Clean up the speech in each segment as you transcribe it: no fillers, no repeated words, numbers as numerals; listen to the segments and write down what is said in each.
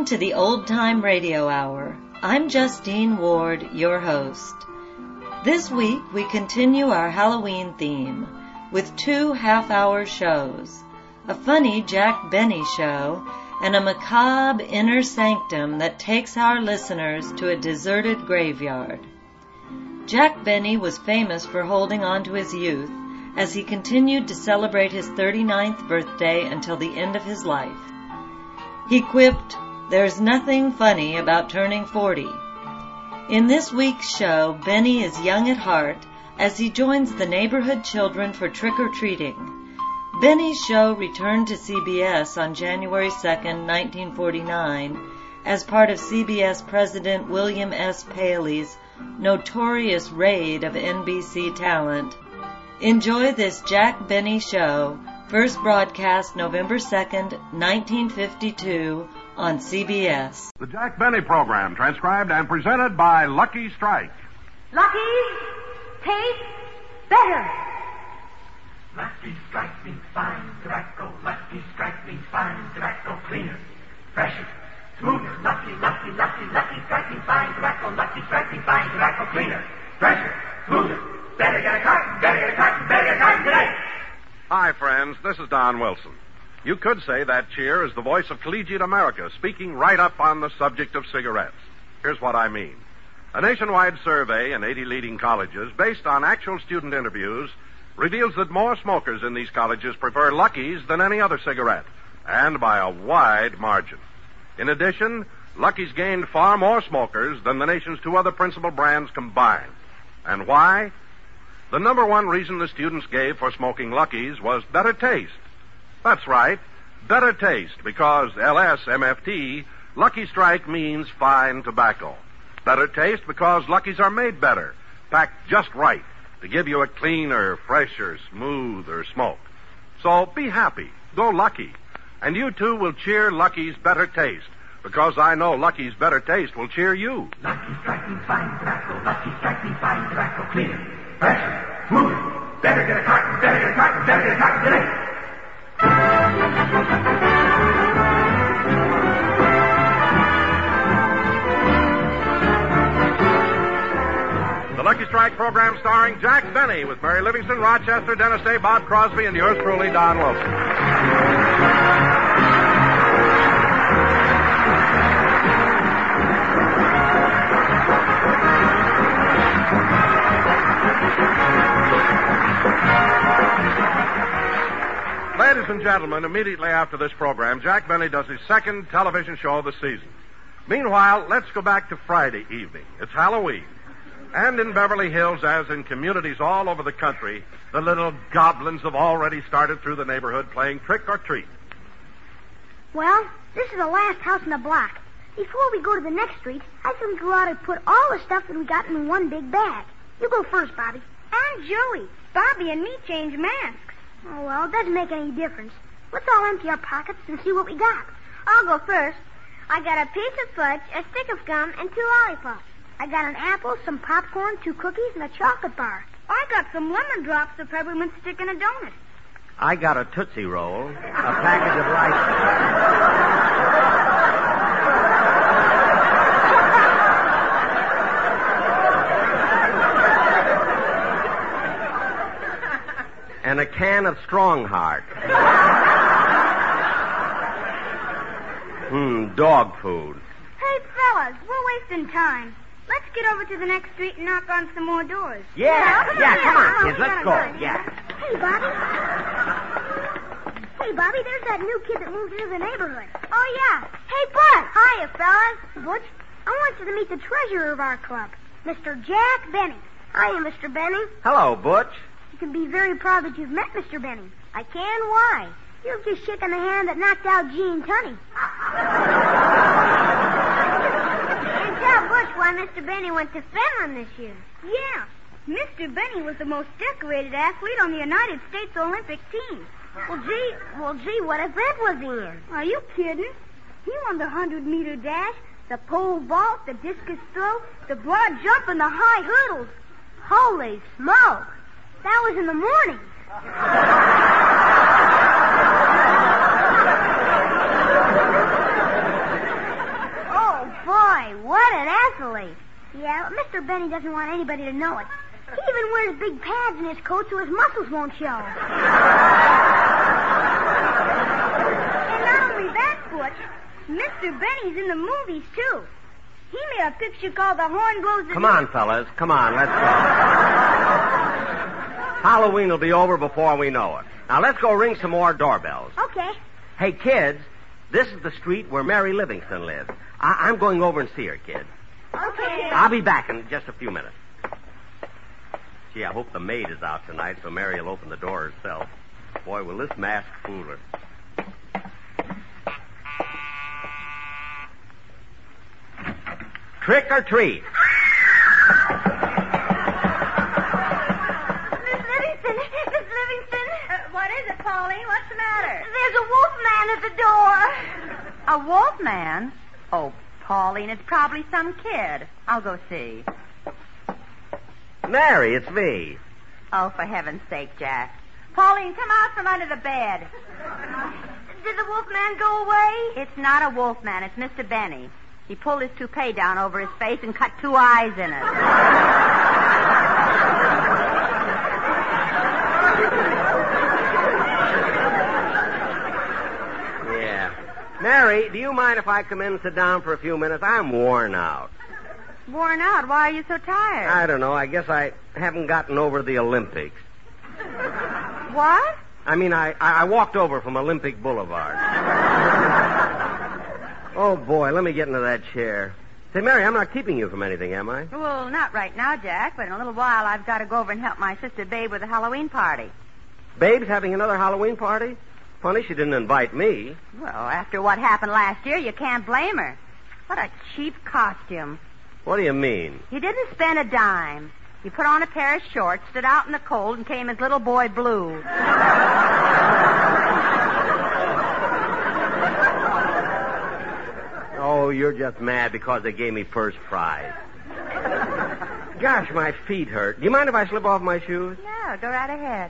Welcome to the Old Time Radio Hour. I'm Justine Ward, your host. This week we continue our Halloween theme with 2 half-hour shows, a funny Jack Benny show, and a macabre inner sanctum that takes our listeners to a deserted graveyard. Jack Benny was famous for holding on to his youth as he continued to celebrate his 39th birthday until the end of his life. He quipped, "There's nothing funny about turning 40. In this week's show, Benny is young at heart as he joins the neighborhood children for trick-or-treating. Benny's show returned to CBS on January 2nd, 1949, as part of CBS President William S. Paley's notorious raid of NBC talent. Enjoy this Jack Benny show, first broadcast November 2nd, 1952, on CBS. The Jack Benny program, transcribed and presented by Lucky Strike. Lucky's taste better. Lucky Strike means fine tobacco. Lucky Strike means fine tobacco. Cleaner, fresher, smoother. Lucky Strike means fine tobacco. Lucky Strike means fine tobacco. Cleaner, fresher, smoother. Better get a carton, better get a carton, better get a carton today. Hi, friends. This is Don Wilson. You could say that cheer is the voice of collegiate America, speaking right up on the subject of cigarettes. Here's what I mean. A nationwide survey in 80 leading colleges, based on actual student interviews, reveals that more smokers in these colleges prefer Lucky's than any other cigarette, and by a wide margin. In addition, Lucky's gained far more smokers than the nation's 2 other principal brands combined. And why? The number one reason the students gave for smoking Lucky's was better taste. That's right, better taste, because LSMFT, Lucky Strike means fine tobacco. Better taste because Lucky's are made better, packed just right, to give you a cleaner, fresher, smoother smoke. So be happy, go Lucky, and you too will cheer Lucky's better taste, because I know Lucky's better taste will cheer you. Lucky Strike means fine tobacco. Lucky Strike means fine tobacco. Cleaner, fresher, smoother. Better get a carton, better get a carton, better get a carton today. The Lucky Strike program starring Jack Benny with Mary Livingston, Rochester, Dennis Day, Bob Crosby, and yours truly, Don Wilson. Ladies and gentlemen, immediately after this program, Jack Benny does his second television show of the season. Meanwhile, let's go back to Friday evening. It's Halloween. And in Beverly Hills, as in communities all over the country, the little goblins have already started through the neighborhood playing trick or treat. Well, this is the last house in the block. Before we go to the next street, I think we ought to put all the stuff that we got in one big bag. You go first, Bobby. I'm Joey. Bobby and me change masks. Oh, well, it doesn't make any difference. Let's all empty our pockets and see what we got. I'll go first. I got a piece of fudge, a stick of gum, and 2 lollipops. I got an apple, some popcorn, 2 cookies, and a chocolate bar. I got some lemon drops, a peppermint stick, and a donut. I got a Tootsie Roll, a package of rice. And a can of Strong Heart. Dog food. Hey, fellas, we're wasting time. Let's get over to the next street and knock on some more doors. Yeah, come on, kids, let's go. Yeah. Hey, Bobby, there's that new kid that moved into the neighborhood. Oh, yeah. Hey, Bud. Hiya, fellas. Butch, I want you to meet the treasurer of our club, Mr. Jack Benny. Hiya, Mr. Benny. Hello, Butch. You can be very proud that you've met Mr. Benny. I can? Why? You've just shaken the hand that knocked out Gene Tunney. And tell Butch why Mr. Benny went to Finland this year. Yeah. Mr. Benny was the most decorated athlete on the United States Olympic team. Well, gee, what event was he in? Are you kidding? He won the 100-meter dash, the pole vault, the discus throw, the broad jump, and the high hurdles. Holy smoke! That was in the morning. boy, what an athlete. Yeah, but Mr. Benny doesn't want anybody to know it. He even wears big pads in his coat so his muscles won't show. And not only that, Butch, Mr. Benny's in the movies, too. He made a picture called The Horn Blows the... Come on, fellas. Come on, let's go. Halloween will be over before we know it. Now, let's go ring some more doorbells. Okay. Hey, kids, this is the street where Mary Livingston lives. I'm going over and see her, kids. Okay. I'll be back in just a few minutes. Gee, I hope the maid is out tonight so Mary will open the door herself. Boy, will this mask fool her. Trick or treat. Miss Livingston. What is it, Pauline? What's the matter? There's a wolfman at the door. A wolf man? Oh, Pauline, it's probably some kid. I'll go see. Mary, it's me. Oh, for heaven's sake, Jack. Pauline, come out from under the bed. Did the wolfman go away? It's not a wolf man. It's Mr. Benny. He pulled his toupee down over his face and cut 2 eyes in it. Yeah. Mary, do you mind if I come in and sit down for a few minutes? I'm worn out. Worn out? Why are you so tired? I don't know. I guess I haven't gotten over the Olympics. What? I mean, I walked over from Olympic Boulevard. Oh, boy, let me get into that chair. Say, Mary, I'm not keeping you from anything, am I? Well, not right now, Jack, but in a little while I've got to go over and help my sister Babe with a Halloween party. Babe's having another Halloween party? Funny she didn't invite me. Well, after what happened last year, you can't blame her. What a cheap costume. What do you mean? You didn't spend a dime. You put on a pair of shorts, stood out in the cold, and came as Little Boy Blue. Oh, you're just mad because they gave me first prize. Gosh, my feet hurt. Do you mind if I slip off my shoes? Yeah, go right ahead.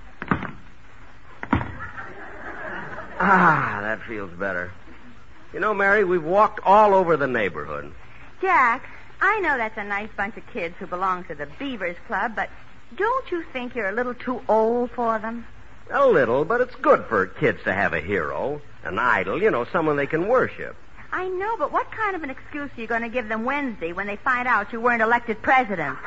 Ah, that feels better. You know, Mary, we've walked all over the neighborhood. Jack, I know that's a nice bunch of kids who belong to the Beavers Club, but don't you think you're a little too old for them? A little, but it's good for kids to have a hero, an idol, someone they can worship. I know, but what kind of an excuse are you going to give them Wednesday when they find out you weren't elected president?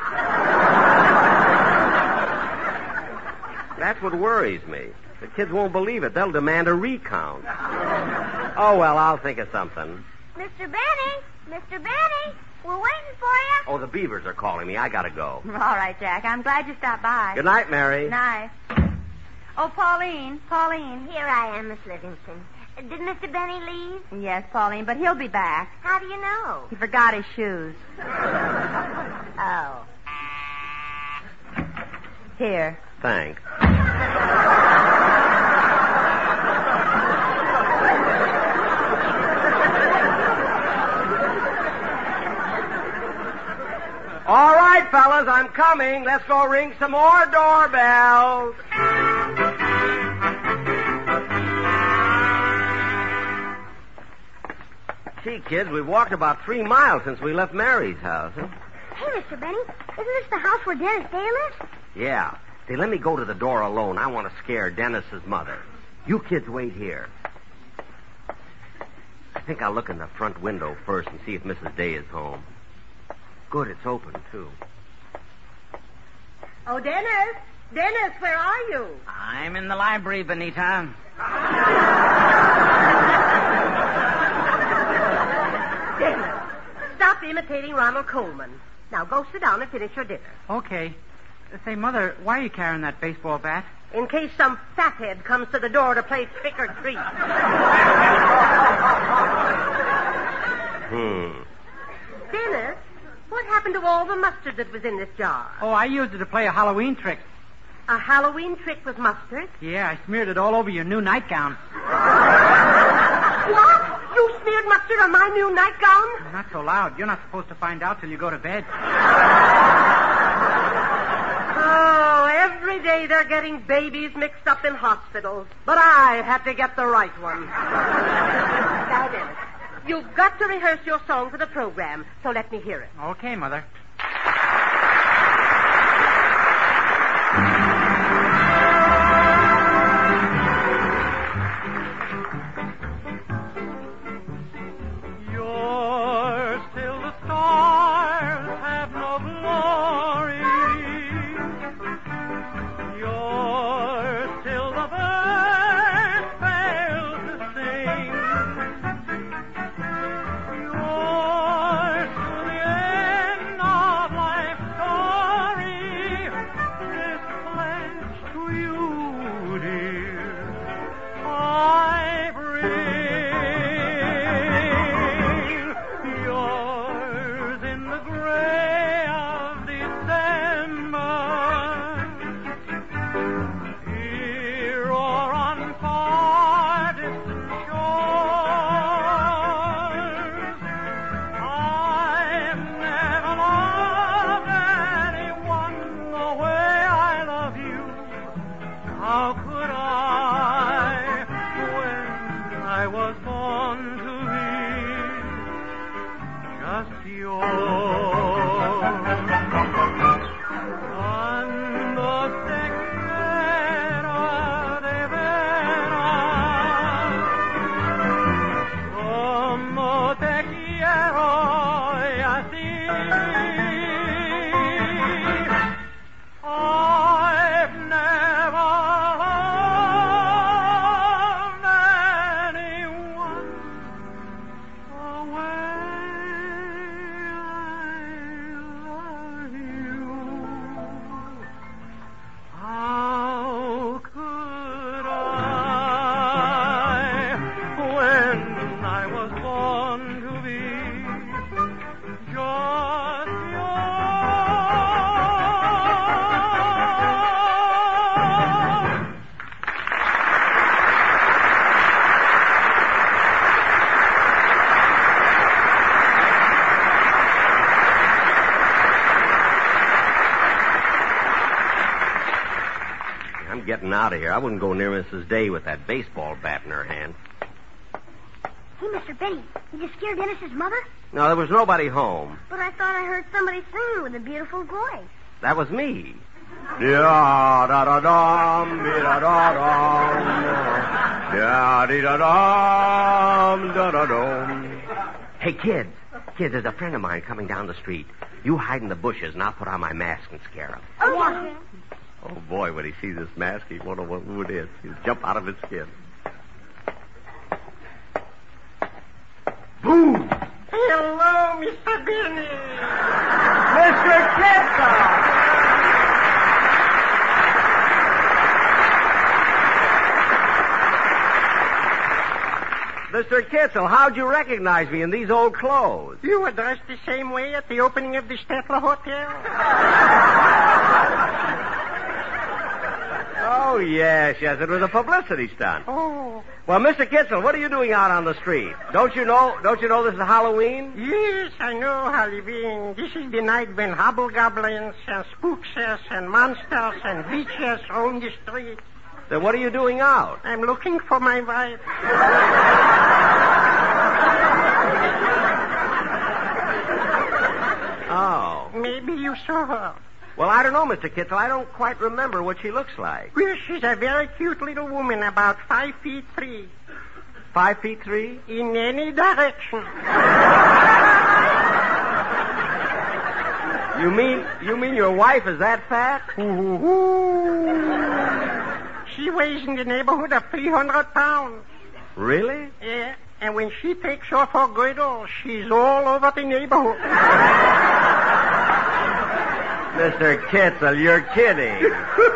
That's what worries me. The kids won't believe it. They'll demand a recount. Oh, well, I'll think of something. Mr. Benny, we're waiting for you. Oh, the Beavers are calling me. I gotta go. All right, Jack. I'm glad you stopped by. Good night, Mary. Good night. Oh, Pauline. Here I am, Miss Livingston. Did Mr. Benny leave? Yes, Pauline, but he'll be back. How do you know? He forgot his shoes. Oh. Here. Thanks. All right, fellas, I'm coming. Let's go ring some more doorbells. Gee, kids, we've walked about 3 miles since we left Mary's house. Huh? Hey, Mr. Benny, isn't this the house where Dennis Day lives? Yeah. Say, let me go to the door alone. I want to scare Dennis's mother. You kids wait here. I think I'll look in the front window first and see if Mrs. Day is home. Good, it's open, too. Oh, Dennis! Dennis, where are you? I'm in the library, Benita. Dennis, stop imitating Ronald Coleman. Now go sit down and finish your dinner. Okay. Say, Mother, why are you carrying that baseball bat? In case some fathead comes to the door to play trick or treat. Dennis, what happened to all the mustard that was in this jar? Oh, I used it to play a Halloween trick. A Halloween trick with mustard? Yeah, I smeared it all over your new nightgown. What? You smeared mustard on my new nightgown? Not so loud. You're not supposed to find out till you go to bed. Oh, every day they're getting babies mixed up in hospitals. But I had to get the right one. Now, Dennis, You've got to rehearse your song for the program, so let me hear it. Okay, Mother. Getting out of here. I wouldn't go near Mrs. Day with that baseball bat in her hand. Hey, Mr. Benny, did you scare Dennis's mother? No, there was nobody home. But I thought I heard somebody singing with a beautiful voice. That was me. Da-da-da-dum, da-da-da-dum, da-dee-da-dum, da-da-dum. Hey, kids, there's a friend of mine coming down the street. You hide in the bushes, and I'll put on my mask and scare him. Oh, yeah. Oh, boy, when he sees this mask, he won't know who it is. He'll jump out of his skin. Boom! Hello, Mr. Benny. Mr. Kitzel! Mr. Kitzel, how'd you recognize me in these old clothes? You were dressed the same way at the opening of the Stettler Hotel. Oh, yes, it was a publicity stunt. Oh. Well, Mr. Kitzel, what are you doing out on the street? Don't you know this is Halloween? Yes, I know Halloween. This is the night when hobgoblins and spookses and monsters and witches roam the street. Then what are you doing out? I'm looking for my wife. Oh. Maybe you saw her. Well, I don't know, Mr. Kitzel. I don't quite remember what she looks like. Well, she's a very cute little woman, about 5'3". 5'3"? In any direction. You mean your wife is that fat? She weighs in the neighborhood of 300 pounds. Really? Yeah, and when she takes off her girdle, she's all over the neighborhood. Mr. Kitzel, you're kidding.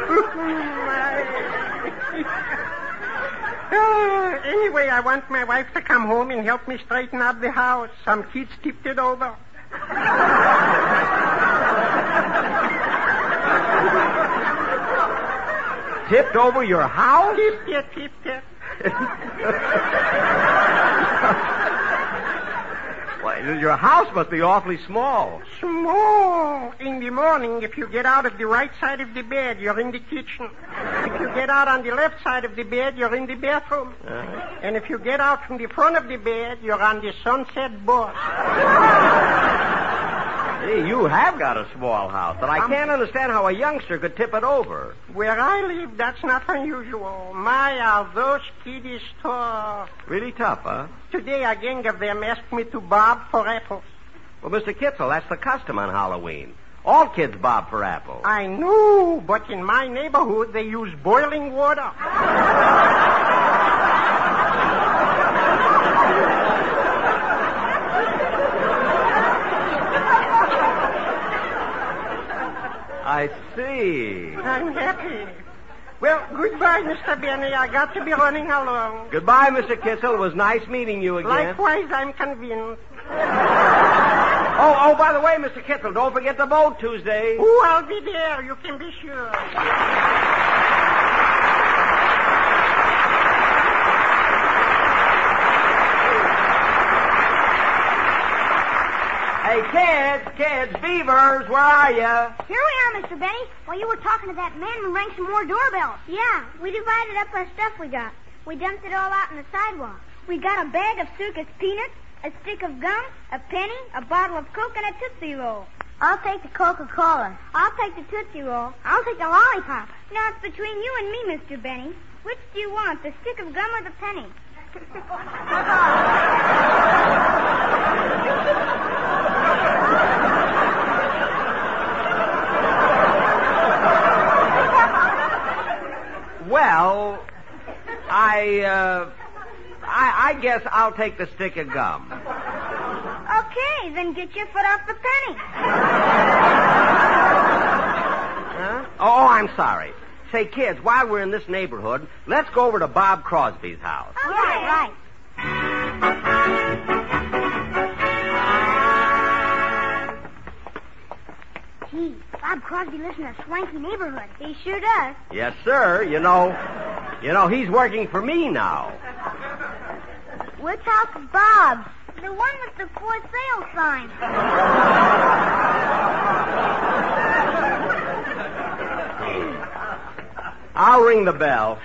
Anyway, I want my wife to come home and help me straighten up the house. Some kids tipped it over. Tipped over your house? Tipped. Well, Your house must be awfully small. Small. In the morning, if you get out of the right side of the bed, you're in the kitchen. If you get out on the left side of the bed, you're in the bathroom. And if you get out from the front of the bed, you're on the sunset bus. Hey, you have got a small house, but I can't understand how a youngster could tip it over. Where I live, that's not unusual. My, are those kiddies tough. Really tough, huh? Today, a gang of them asked me to bob for apples. Well, Mr. Kitzel, that's the custom on Halloween. All kids bob for apples. I know, but in my neighborhood, they use boiling water. I see. I'm happy. Well, goodbye, Mr. Benny. I got to be running along. Goodbye, Mr. Kitzel. It was nice meeting you again. Likewise, I'm convinced. Oh, by the way, Mr. Kitzel, don't forget the boat Tuesday. Oh, I'll be there. You can be sure. Hey, kids, Beavers, where are you? Here we are, Mr. Benny. While you were talking to that man, we rang some more doorbells. Yeah, we divided up our stuff we got. We dumped it all out on the sidewalk. We got a bag of circus peanuts, a stick of gum, a penny, a bottle of Coke, and a Tootsie Roll. I'll take the Coca-Cola. I'll take the Tootsie Roll. I'll take the lollipop. Now, it's between you and me, Mr. Benny. Which do you want, the stick of gum or the penny? Well, I guess I'll take the stick of gum. Okay, then get your foot off the penny. Huh? Oh, I'm sorry. Say, kids, while we're in this neighborhood, let's go over to Bob Crosby's house. Okay. Right. Gee, Bob Crosby lives in a swanky neighborhood. He sure does. Yes, sir. You know, he's working for me now. Which house is Bob's? The one with the for sale sign. I'll ring the bell.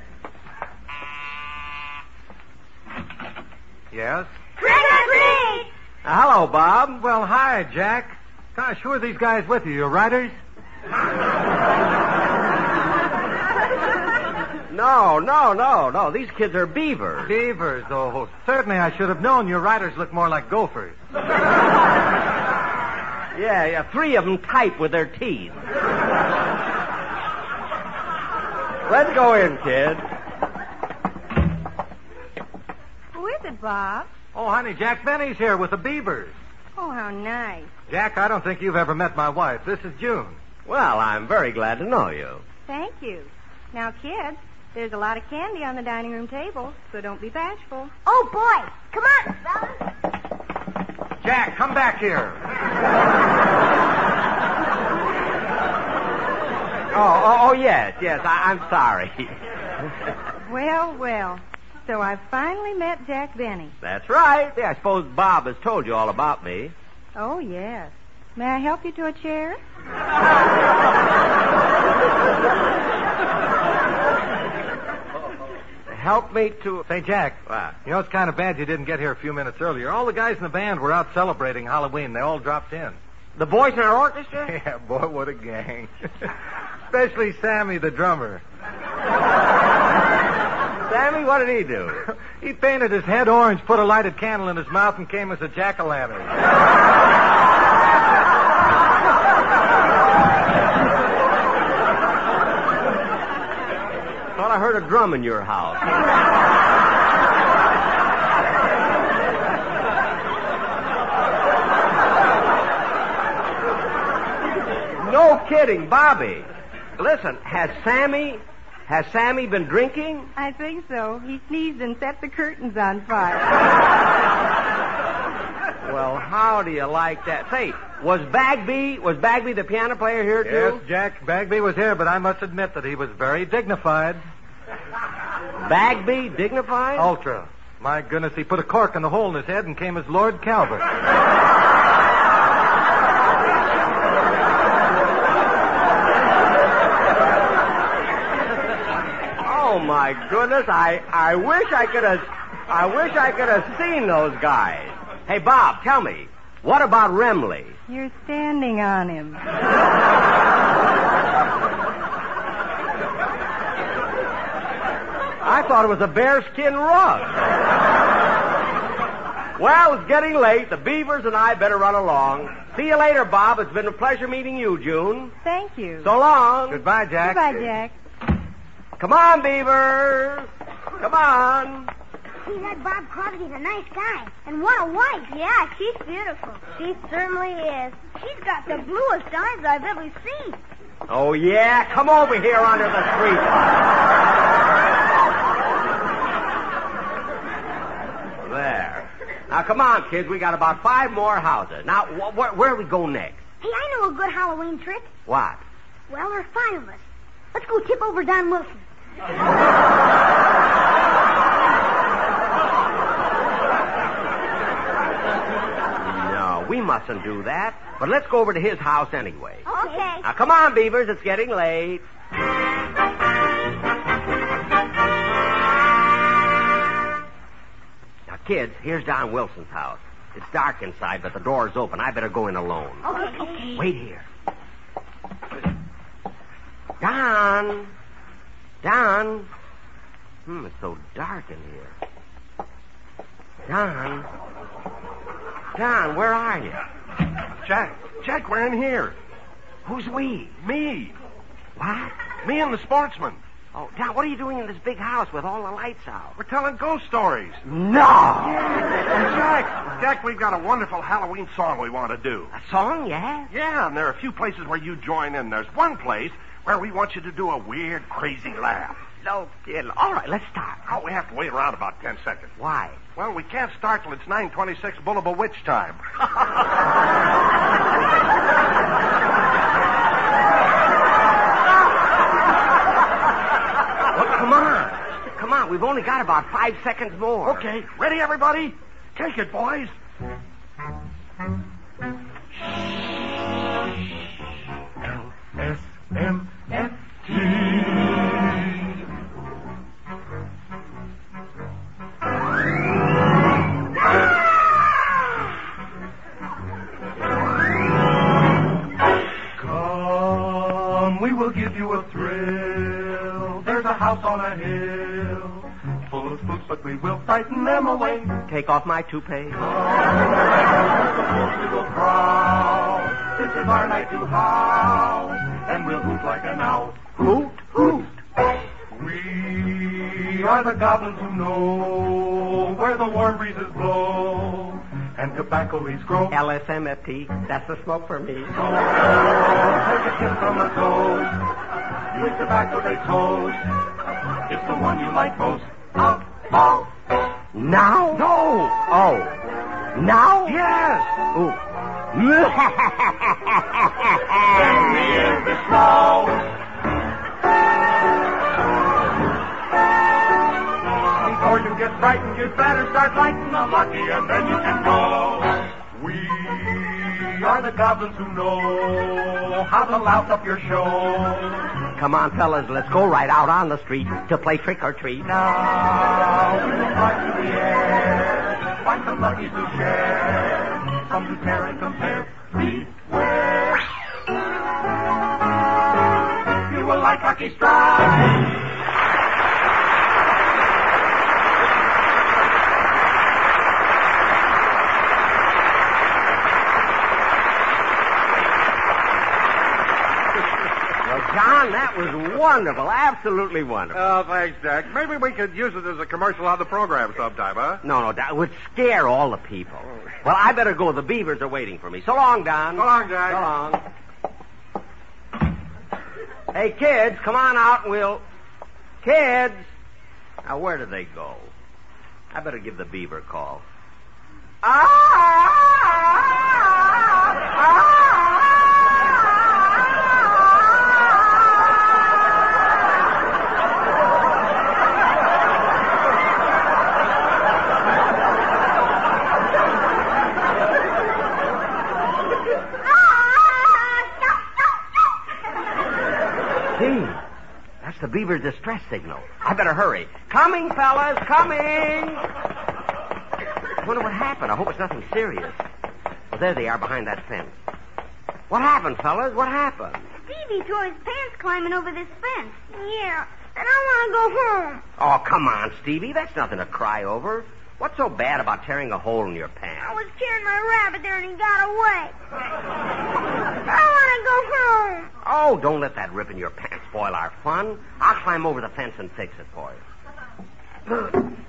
Yes? Trick or treat! Hello, Bob. Well, hi, Jack. Gosh, who are these guys with you? Your riders? No. These kids are beavers. Beavers? Oh, certainly I should have known. Your riders look more like gophers. Yeah, 3 of them type with their teeth. Let's go in, kid. Who is it, Bob? Oh, honey, Jack Benny's here with the beavers. Oh, how nice. Jack, I don't think you've ever met my wife. This is June. Well, I'm very glad to know you. Thank you. Now, kids, there's a lot of candy on the dining room table, so don't be bashful. Oh, boy. Come on, fellas. Jack, come back here. Oh, yes. I'm sorry. Well. So I've finally met Jack Benny. That's right. Yeah, I suppose Bob has told you all about me. Oh, yes. May I help you to a chair? Help me to... Say, Jack, What? you know, it's kind of bad you didn't get here a few minutes earlier. All the guys in the band were out celebrating Halloween. They all dropped in. The boys in our orchestra? Yeah, boy, what a gang. Especially Sammy, the drummer. Sammy, what did he do? He painted his head orange, put a lighted candle in his mouth, and came as a jack-o'-lantern. Thought I heard a drum in your house. No kidding, Bobby. Listen, has Sammy been drinking? I think so. He sneezed and set the curtains on fire. Well, how do you like that? Say, was Bagby the piano player here, too? Yes, Jack Bagby was here, but I must admit that he was very dignified. Bagby dignified? Ultra. My goodness, he put a cork in the hole in his head and came as Lord Calvert. Oh, my goodness. I wish I could have seen those guys. Hey, Bob, tell me, what about Remley? You're standing on him. I thought it was a bearskin rug. Well, it's getting late. The Beavers and I better run along. See you later, Bob. It's been a pleasure meeting you, June. Thank you. So long. Goodbye, Jack. Goodbye, Jack. Come on, Beavers. Come on. See, that Bob Crosby's a nice guy. And what a wife. Yeah, she's beautiful. She certainly is. She's got the bluest eyes I've ever seen. Oh, yeah? Come over here under the street light. There. Now, come on, kids. We got about 5 more houses. Now, where do we go next? Hey, I know a good Halloween trick. What? Well, there's 5 of us. Let's go tip over Don Wilson. No, we mustn't do that. But let's go over to his house anyway. Okay. Now, come on, Beavers. It's getting late. Now, kids, here's Don Wilson's house. It's dark inside, but the door's open. I better go in alone. Okay. Wait here. Don. Don. It's so dark in here. Don. Don, where are you? Jack, we're in here. Who's we? Me. What? Me and the sportsman. Oh, Don, what are you doing in this big house with all the lights out? We're telling ghost stories. No! Jack, we've got a wonderful Halloween song we want to do. A song, yeah? Yeah, and there are a few places where you join in. There's one place where we want you to do a weird, crazy laugh. No kidding. All right, let's start. Oh, we have to wait around about 10 seconds. Why? Well, we can't start till it's 9:26 Bullable Witch time. Well, come on. Come on. We've only got about 5 seconds more. Okay. Ready, everybody? Take it, boys. L-S-M-F-T. Come, we will give you a thrill. There's a house on a hill, full of spooks, but we will frighten them away. Take off my toupee. We will prowl. This is our night to howl, and we'll hoot like an owl. Hoot, hoot. We are the goblins who know where the warm breezes blow and tobacco leaves grow. LSMFT. That's the smoke for me. Take a tip from the toes. With tobacco they toast. It's the one you like most. Up, out. Now? No. Oh. Now? Yes. Ooh. In the snow. Before you get frightened, you'd better start lighting the lucky, and then you can go. We are the goblins who know how to louse up your show. Come on, fellas, let's go right out on the street to play trick or treat. Now we will fly through the air, find some luckies to share, some to tear and compare. Beware. You will like Lucky Strike. John, that was wonderful. Absolutely wonderful. Oh, thanks, Jack. Maybe we could use it as a commercial on the program sometime, huh? No, that would scare all the people. Well, I better go. The Beavers are waiting for me. So long, Don. So long, Jack. So long. Hey, kids, come on out and we'll... Kids! Now, where do they go? I better give the Beaver a call. Gee, that's the beaver's distress signal. I better hurry. Coming, fellas, coming! I wonder what happened. I hope it's nothing serious. Well, there they are behind that fence. What happened, fellas? What happened? Stevie tore his pants climbing over this fence. Yeah, and I want to go home. Oh, come on, Stevie. That's nothing to cry over. What's so bad about tearing a hole in your pants? I was carrying my rabbit there and he got away. I want to go home. Oh, don't let that rip in your pants spoil our fun. I'll climb over the fence and fix it for you.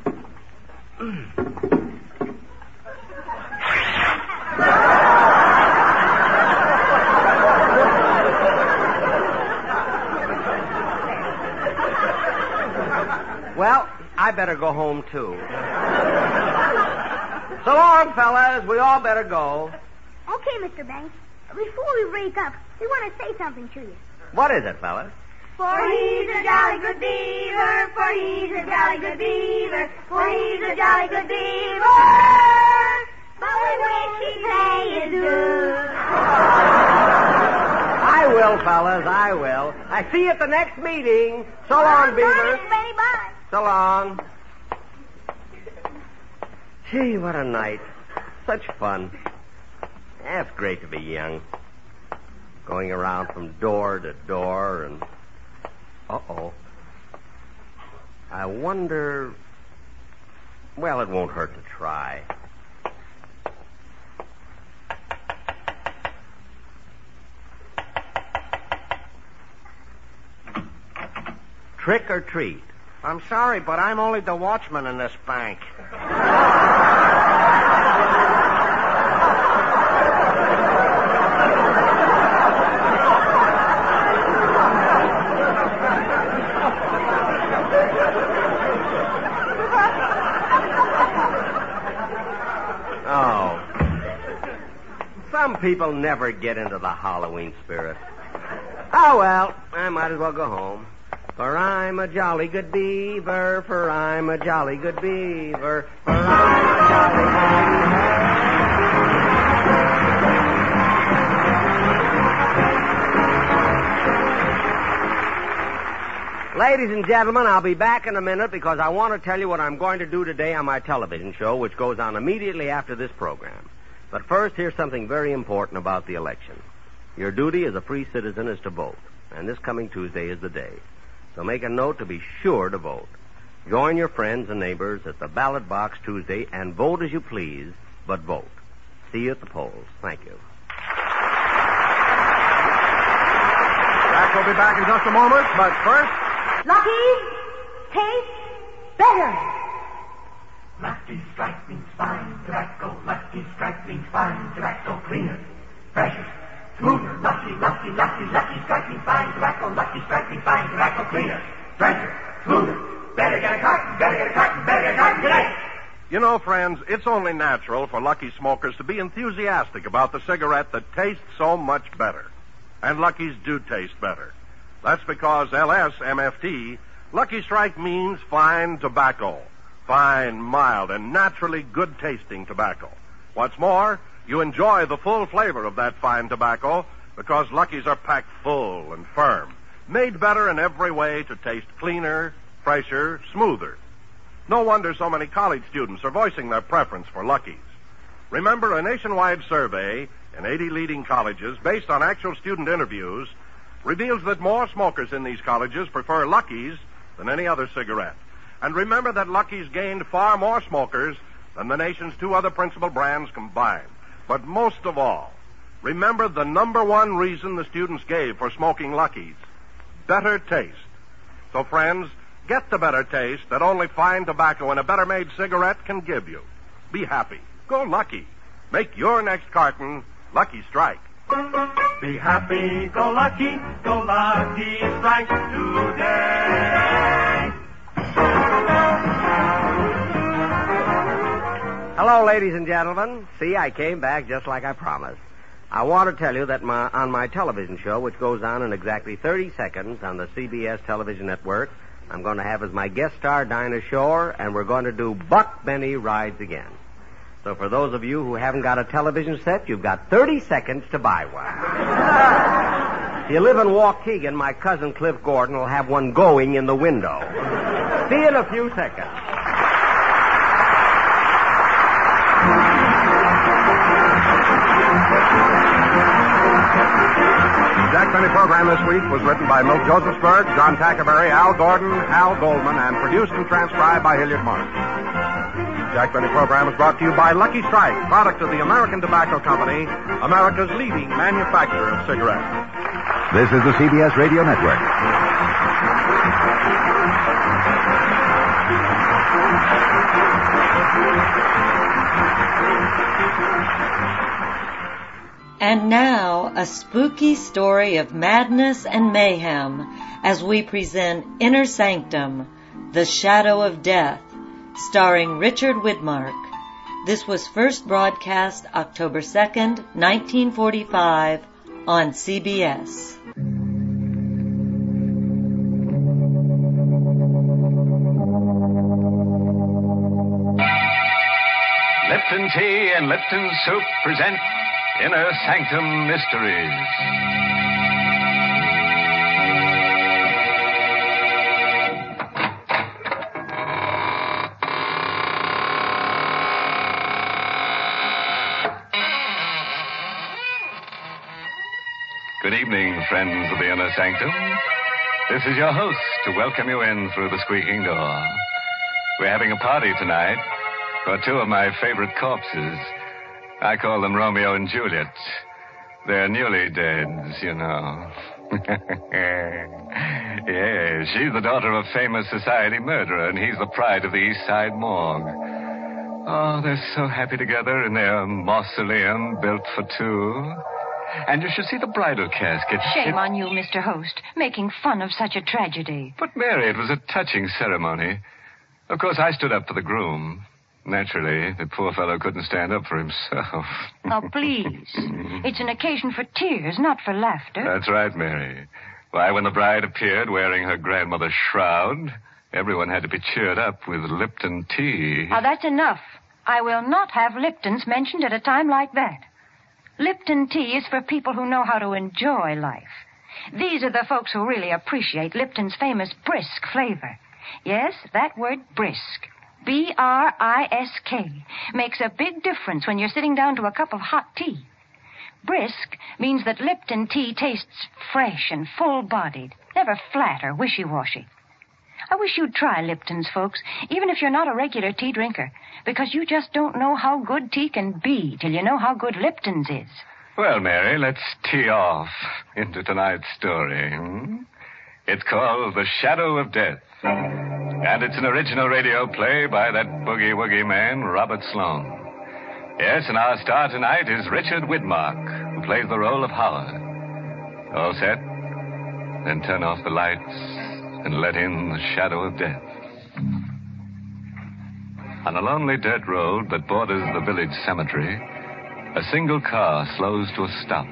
Well, I better go home, too. So long, fellas. We all better go. Okay, Mr. Banks. Before we break up, we want to say something to you. What is it, fellas? For he's a jolly good beaver, for he's a jolly good beaver, for he's a jolly good beaver. But we wish he'd pay his dues. I will, fellas, I will. I see you at the next meeting. So long, Beaver. Benny, bye. So long. Gee, what a night. Such fun. Yeah, it's great to be young. Going around from door to door and... Uh-oh. I wonder... Well, it won't hurt to try. Trick or treat? I'm sorry, but I'm only the watchman in this bank. Oh. Some people never get into the Halloween spirit. Oh, well, I might as well go home. For I'm a jolly good beaver, for I'm a jolly good beaver, for I'm a jolly good beaver. Ladies and gentlemen, I'll be back in a minute because I want to tell you what I'm going to do today on my television show, which goes on immediately after this program. But first, here's something very important about the election. Your duty as a free citizen is to vote, and this coming Tuesday is the day. So make a note to be sure to vote. Join your friends and neighbors at the ballot box Tuesday and vote as you please, but vote. See you at the polls. Thank you. Jack will be back in just a moment, but first... Lucky tastes better. Lucky Strike means fine tobacco. Lucky Strike means fine tobacco. Cleaner, fresher, smoother. Lucky Strike means fine tobacco. Lucky Strike means fine tobacco. Cleaner, fresher, smoother. Better get a carton today. You know, friends, it's only natural for Lucky smokers to be enthusiastic about the cigarette that tastes so much better. And Lucky's do taste better. That's because LSMFT, Lucky Strike means fine tobacco. Fine, mild, and naturally good-tasting tobacco. What's more, you enjoy the full flavor of that fine tobacco because Lucky's are packed full and firm, made better in every way to taste cleaner, fresher, smoother. No wonder so many college students are voicing their preference for Lucky's. Remember, a nationwide survey in 80 leading colleges based on actual student interviews reveals that more smokers in these colleges prefer Lucky's than any other cigarette. And remember that Lucky's gained far more smokers than the nation's two other principal brands combined. But most of all, remember the number one reason the students gave for smoking Lucky's: better taste. So, friends, get the better taste that only fine tobacco and a better-made cigarette can give you. Be happy. Go Lucky. Make your next carton Lucky Strike. Be happy, go Lucky Strike today. Hello, ladies and gentlemen. See, I came back just like I promised. I want to tell you that on my television show, which goes on in exactly 30 seconds on the CBS television network, I'm going to have as my guest star Dinah Shore, and we're going to do Buck Benny Rides Again. So for those of you who haven't got a television set, you've got 30 seconds to buy one. If you live in Waukegan, my cousin Cliff Gordon will have one going in the window. See you in a few seconds. The Jack Benny program this week was written by Milt Josephsberg, John Tackerberry, Al Gordon, Al Goldman, and produced and transcribed by Hilliard Mark. The Jack Benny program is brought to you by Lucky Strike, product of the American Tobacco Company, America's leading manufacturer of cigarettes. This is the CBS Radio Network. And now, a spooky story of madness and mayhem as we present Inner Sanctum, The Shadow of Death, starring Richard Widmark. This was first broadcast October 2nd, 1945 on CBS. Lipton Tea and Lipton Soup present Inner Sanctum Mysteries. Good evening, friends of the Inner Sanctum. This is your host to welcome you in through the squeaking door. We're having a party tonight for two of my favorite corpses. I call them Romeo and Juliet. They're newly deads, you know. Yes, she's the daughter of a famous society murderer, and he's the pride of the East Side morgue. Oh, they're so happy together in their mausoleum built for two. And you should see the bridal casket. Shame on you, Mr. Host, making fun of such a tragedy. But, Mary, it was a touching ceremony. Of course, I stood up for the groom. Naturally, the poor fellow couldn't stand up for himself. Oh, please. It's an occasion for tears, not for laughter. That's right, Mary. Why, when the bride appeared wearing her grandmother's shroud, everyone had to be cheered up with Lipton tea. Now, that's enough. I will not have Lipton's mentioned at a time like that. Lipton tea is for people who know how to enjoy life. These are the folks who really appreciate Lipton's famous brisk flavor. Yes, that word brisk. B-R-I-S-K makes a big difference when you're sitting down to a cup of hot tea. Brisk means that Lipton tea tastes fresh and full-bodied, never flat or wishy-washy. I wish you'd try Lipton's, folks, even if you're not a regular tea drinker, because you just don't know how good tea can be till you know how good Lipton's is. Well, Mary, let's tee off into tonight's story. It's called The Shadow of Death. And it's an original radio play by that boogie-woogie man, Robert Sloane. Yes, and our star tonight is Richard Widmark, who plays the role of Howard. All set? Then turn off the lights and let in the shadow of death. On a lonely dirt road that borders the village cemetery, a single car slows to a stop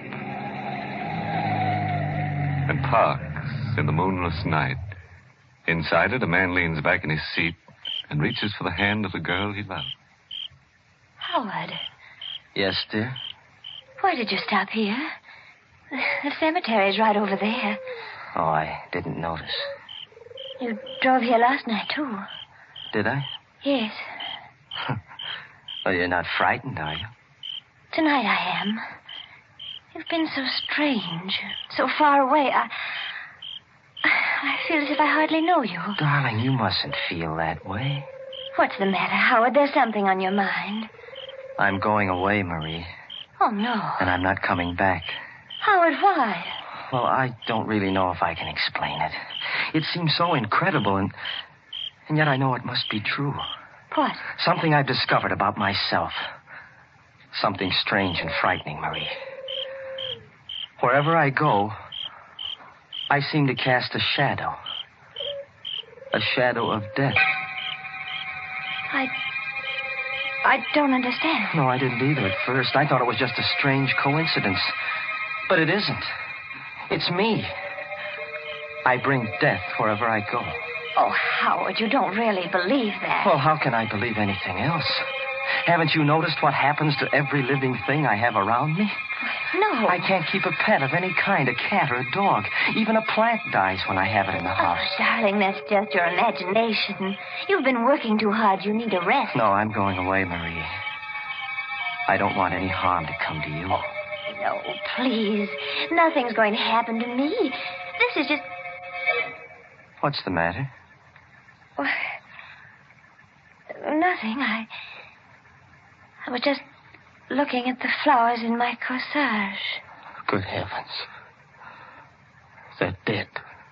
and parks in the moonless night. Inside it, a man leans back in his seat and reaches for the hand of the girl he loves. Howard. Yes, dear? Why did you stop here? The cemetery's right over there. Oh, I didn't notice. You drove here last night, too. Did I? Yes. Well, you're not frightened, are you? Tonight I am. You've been so strange, so far away. I feel as if I hardly know you. Darling, you mustn't feel that way. What's the matter, Howard? There's something on your mind. I'm going away, Marie. Oh, no. And I'm not coming back. Howard, why? Well, I don't really know if I can explain it. It seems so incredible, and yet I know it must be true. What? Something I've discovered about myself. Something strange and frightening, Marie. Wherever I go, I seem to cast a shadow. A shadow of death. I don't understand. No, I didn't either at first. I thought it was just a strange coincidence. But it isn't. It's me. I bring death wherever I go. Oh, Howard, you don't really believe that. Well, how can I believe anything else? Haven't you noticed what happens to every living thing I have around me? No. I can't keep a pet of any kind, a cat or a dog. Even a plant dies when I have it in the house. Oh, darling, that's just your imagination. You've been working too hard. You need a rest. No, I'm going away, Marie. I don't want any harm to come to you. Oh, no, please. Nothing's going to happen to me. This is just... What's the matter? Well, nothing. I was just looking at the flowers in my corsage. Good heavens. They're dead.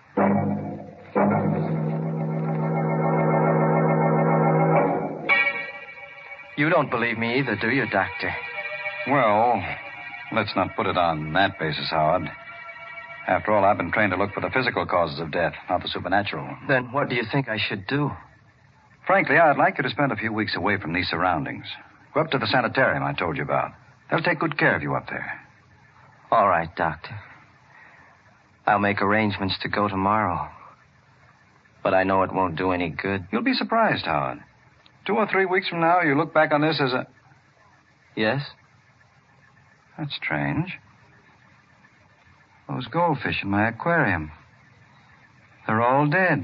You don't believe me either, do you, Doctor? Well, let's not put it on that basis, Howard. After all, I've been trained to look for the physical causes of death, not the supernatural. Then what do you think I should do? Frankly, I'd like you to spend a few weeks away from these surroundings. Go up to the sanitarium I told you about. They'll take good care of you up there. All right, Doctor. I'll make arrangements to go tomorrow. But I know it won't do any good. You'll be surprised, Howard. 2 or 3 weeks from now, you look back on this as a... Yes? That's strange. Those goldfish in my aquarium. They're all dead.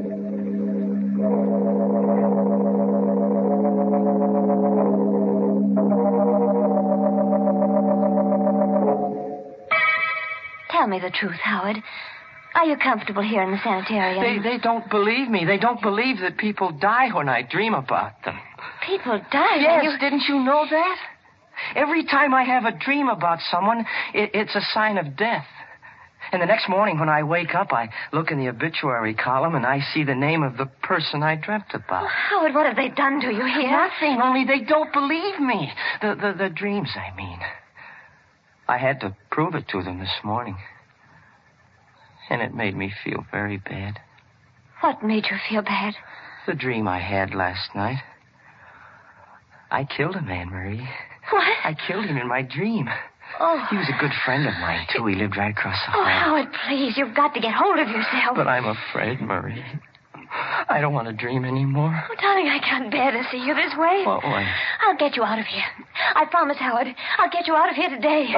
Tell me the truth, Howard. Are you comfortable here in the sanitarium? They don't believe me. They don't believe that people die when I dream about them. People die? Yes, didn't you know that? Every time I have a dream about someone, it's a sign of death. And the next morning when I wake up, I look in the obituary column and I see the name of the person I dreamt about. Oh, Howard, what have they done to you here? Nothing, only they don't believe me. The dreams, I mean. I had to prove it to them this morning. And it made me feel very bad. What made you feel bad? The dream I had last night. I killed a man, Marie. What? I killed him in my dream. Oh. He was a good friend of mine, too. He lived right across the hall. Oh, Howard, please. You've got to get hold of yourself. But I'm afraid, Marie. I don't want to dream anymore. Oh, darling, I can't bear to see you this way. What way? I'll get you out of here. I promise, Howard. I'll get you out of here today.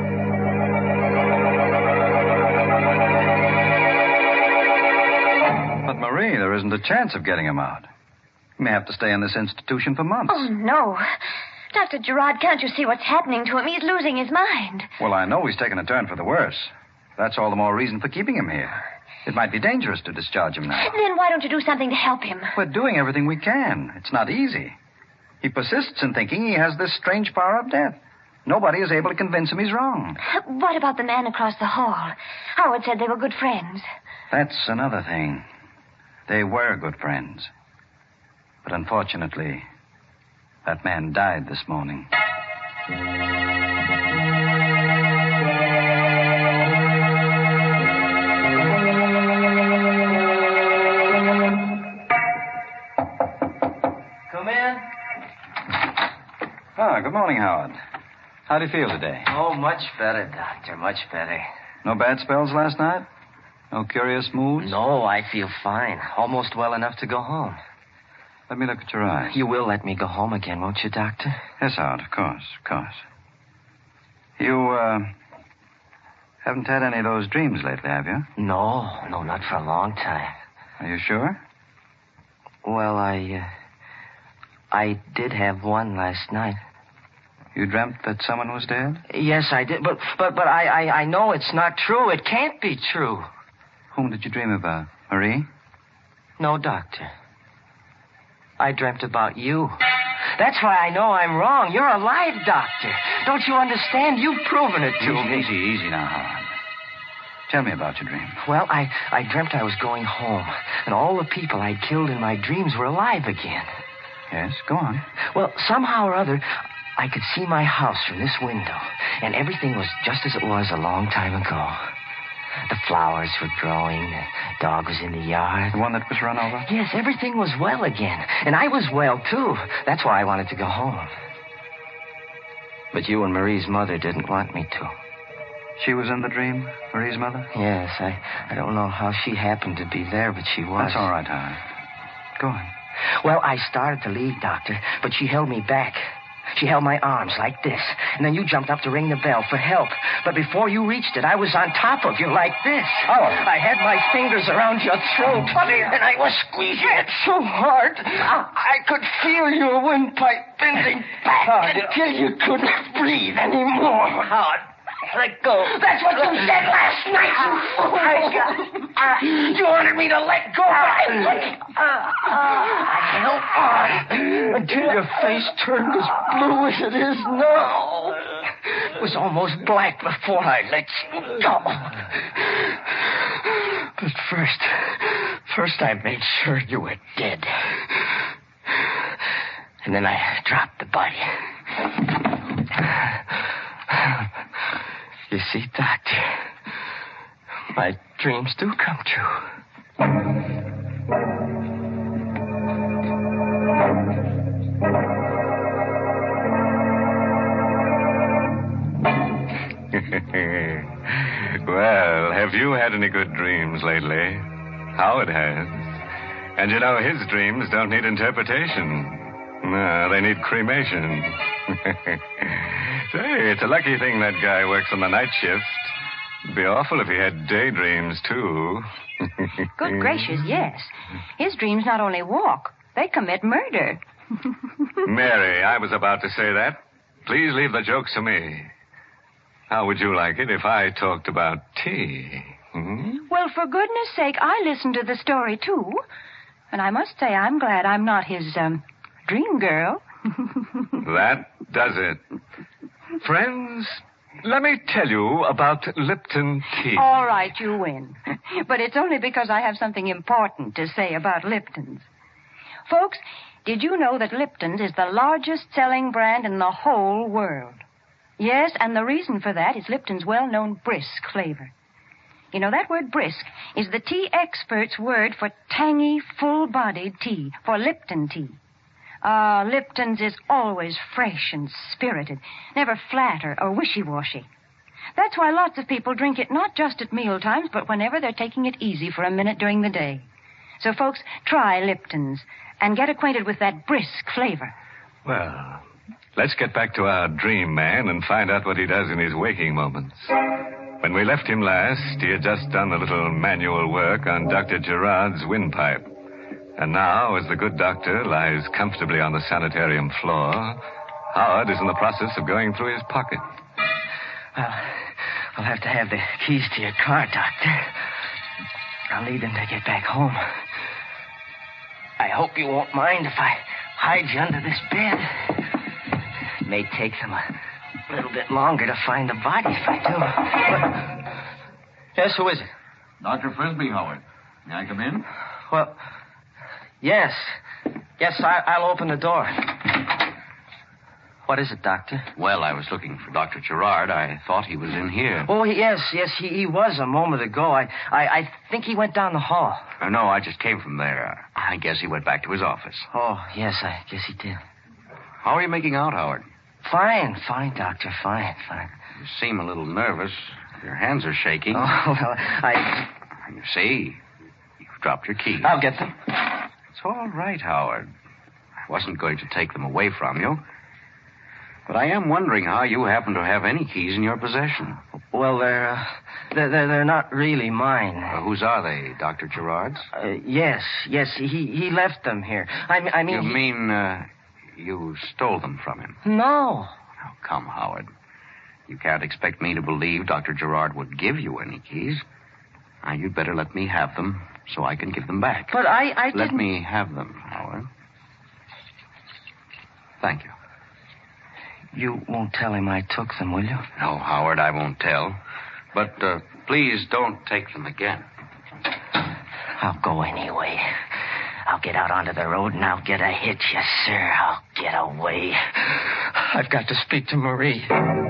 But, Marie, there isn't a chance of getting him out. You may have to stay in this institution for months. Oh, no. Dr. Gerard, can't you see what's happening to him? He's losing his mind. Well, I know he's taken a turn for the worse. That's all the more reason for keeping him here. It might be dangerous to discharge him now. Then why don't you do something to help him? We're doing everything we can. It's not easy. He persists in thinking he has this strange power of death. Nobody is able to convince him he's wrong. What about the man across the hall? Howard said they were good friends. That's another thing. They were good friends. But unfortunately, that man died this morning. Come in. Ah, good morning, Howard. How do you feel today? Oh, much better, Doctor. Much better. No bad spells last night? No curious moods? No, I feel fine. Almost well enough to go home. Let me look at your eyes. You will let me go home again, won't you, Doctor? Yes, Howard, of course, of course. You, haven't had any of those dreams lately, have you? No, not for a long time. Are you sure? Well, I did have one last night. You dreamt that someone was dead? Yes, I did, but I know it's not true. It can't be true. Whom did you dream about? Marie? No, Doctor. I dreamt about you. That's why I know I'm wrong. You're alive, Doctor. Don't you understand? You've proven it to me. Easy now, Howard. Tell me about your dream. Well, I dreamt I was going home, and all the people I'd killed in my dreams were alive again. Yes, go on. Well, somehow or other, I could see my house from this window, and everything was just as it was a long time ago. The flowers were growing, the dog was in the yard. The one that was run over? Yes, everything was well again, and I was well, too. That's why I wanted to go home. But you and Marie's mother didn't want me to. She was in the dream, Marie's mother? Yes, I don't know how she happened to be there, but she was. That's all right, Howard. Go on. Well, I started to leave, Doctor, but she held me back. She held my arms like this, and then you jumped up to ring the bell for help. But before you reached it, I was on top of you like this. Oh, I had my fingers around your throat, and I was squeezing it so hard, I could feel your windpipe bending back until you couldn't breathe anymore. Howard, let go. That's what you said last night, you fool. You wanted me to let go, but I held on until your face turned as blue as it is now. It was almost black before I let you go. But first I made sure you were dead. And then I dropped the body. You see, Doctor, my dreams do come true. Well, have you had any good dreams lately? Howard has. And you know, his dreams don't need interpretation. No, they need cremation. Say, it's a lucky thing that guy works on the night shift. It'd be awful if he had daydreams, too. Good gracious, yes. His dreams not only walk, they commit murder. Mary, I was about to say that. Please leave the jokes to me. How would you like it if I talked about tea? Well, for goodness sake, I listened to the story, too. And I must say I'm glad I'm not his, dream girl. That does it. Friends, let me tell you about Lipton tea. All right, you win. But it's only because I have something important to say about Lipton's. Folks, did you know that Lipton's is the largest selling brand in the whole world? Yes, and the reason for that is Lipton's well-known brisk flavor. You know, that word brisk is the tea expert's word for tangy, full-bodied tea, for Lipton tea. Lipton's is always fresh and spirited, never flat or wishy-washy. That's why lots of people drink it not just at meal times, but whenever they're taking it easy for a minute during the day. So, folks, try Lipton's and get acquainted with that brisk flavor. Well, let's get back to our dream man and find out what he does in his waking moments. When we left him last, he had just done a little manual work on Dr. Gerard's windpipe. And now, as the good doctor lies comfortably on the sanitarium floor, Howard is in the process of going through his pocket. Well, I'll have to have the keys to your car, Doctor. I'll need them to get back home. I hope you won't mind if I hide you under this bed. It may take them a little bit longer to find the body if I do. Yes, who is it? Dr. Frisbee, Howard. May I come in? Well, yes. Yes, I'll open the door. What is it, Doctor? Well, I was looking for Dr. Gerard. I thought he was in here. Oh, yes, he was a moment ago. I think he went down the hall. No, I just came from there. I guess he went back to his office. Oh, yes, I guess he did. How are you making out, Howard? Fine, Doctor, fine. You seem a little nervous. Your hands are shaking. Oh, well, You see, you've dropped your keys. I'll get them. It's all right, Howard. I wasn't going to take them away from you. But I am wondering how you happen to have any keys in your possession. Well, they're not really mine. Whose are they, Dr. Gerard's? Yes, he left them here. I mean... You mean, you stole them from him? No. Oh, come, Howard. You can't expect me to believe Dr. Gerard would give you any keys. Now, you'd better let me have them so I can give them back. But I didn't... Let me have them, Howard. Thank you. You won't tell him I took them, will you? No, Howard, I won't tell. But please don't take them again. I'll go anyway. I'll get out onto the road and I'll get a hitch, yes, sir. I'll get away. I've got to speak to Marie.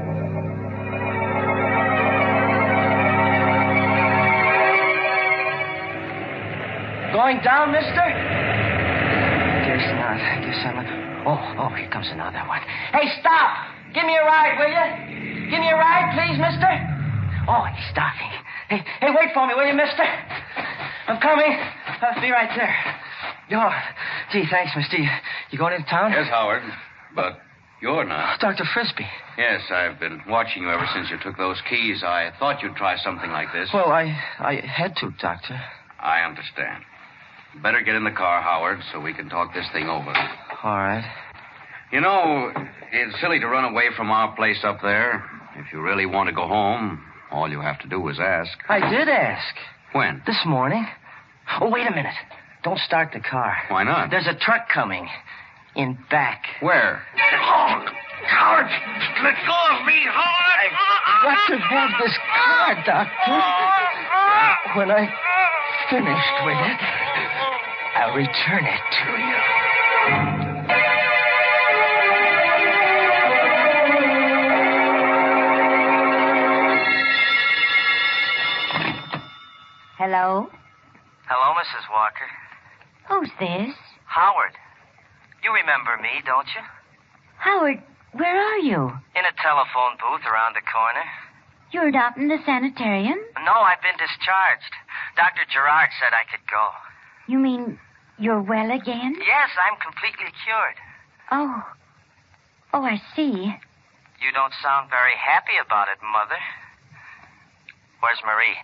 Going down, mister? Guess not. Oh, here comes another one. Hey, stop! Give me a ride, will you? Give me a ride, please, mister? Oh, he's stopping. Hey, wait for me, will you, mister? I'm coming. I'll be right there. Oh, gee, thanks, mister. You going into town? Yes, Howard. But You're not. Dr. Frisbee. Yes, I've been watching you ever since you took those keys. I thought you'd try something like this. Well, I had to, Doctor. I understand. Better get in the car, Howard, so we can talk this thing over. All right. You know, it's silly to run away from our place up there. If you really want to go home, all you have to do is ask. I did ask. When? This morning. Oh, wait a minute. Don't start the car. Why not? There's a truck coming. In back. Where? Oh, Howard! Let go of me, Howard! I've got to have this car, Doctor. When I finished with it, I'll return it to you. Hello? Hello, Mrs. Walker. Who's this? Howard. You remember me, don't you? Howard, where are you? In a telephone booth around the corner. You're not in the sanitarium? No, I've been discharged. Dr. Gerard said I could go. You mean you're well again? Yes, I'm completely cured. Oh, I see. You don't sound very happy about it, Mother. Where's Marie?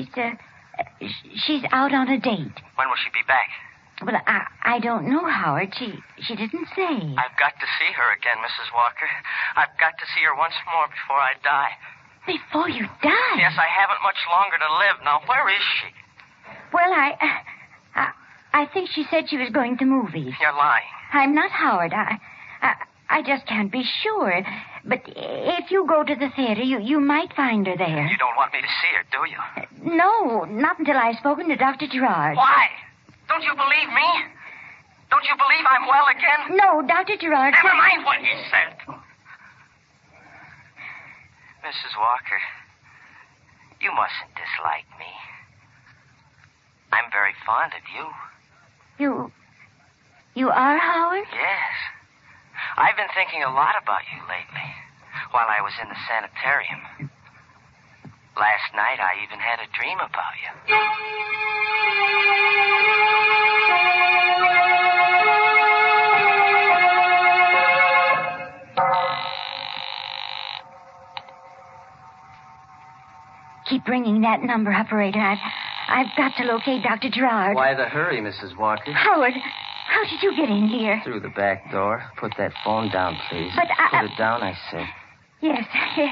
She's out on a date. When will she be back? Well, I don't know, Howard. She didn't say. I've got to see her again, Mrs. Walker. I've got to see her once more before I die. Before you die? Yes, I haven't much longer to live. Now, where is she? Well, I think she said she was going to movies. You're lying. I'm not, Howard. I just can't be sure. But if you go to the theater, you might find her there. You don't want me to see her, do you? No, not until I've spoken to Dr. Gerard. Why? Don't you believe me? Don't you believe I'm well again? No, Dr. Gerard... Never mind what he said. Mrs. Walker, you mustn't dislike me. I'm very fond of you. You are, Howard? Yes. I've been thinking a lot about you lately, while I was in the sanitarium. Last night, I even had a dream about you. Keep ringing that number, operator. I've got to locate Dr. Gerard. Why the hurry, Mrs. Walker? Howard, how did you get in here? Through the back door. Put that phone down, please. But Put it down, I said. Yes.